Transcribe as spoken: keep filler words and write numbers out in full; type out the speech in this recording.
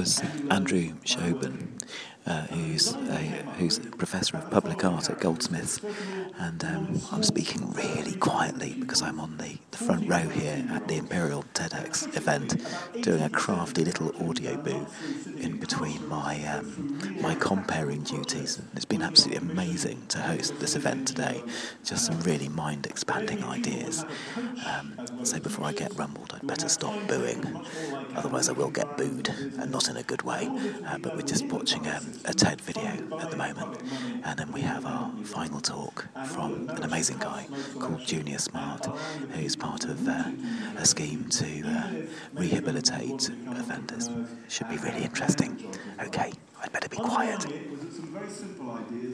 was Andrew Schoben, uh, who's a who's a professor of public art at Goldsmiths, and um, I'm speaking really quietly because I'm on the, the front row here at the Imperial TEDx event, doing a crafty little audio boo in between my um, my comparing duties. It's been absolutely amazing to host this event today. Just some really mind-expanding ideas. Um, so before I get rumbled, I'd better stop booing. Otherwise I will get booed, and not in a good way. Uh, but we're just watching um, a TED video at the moment. And then we have our final talk from an amazing guy called Junior Smart, who's part of uh, a scheme to uh, rehabilitate offenders. Should be really interesting. Okay, I'd better be quiet.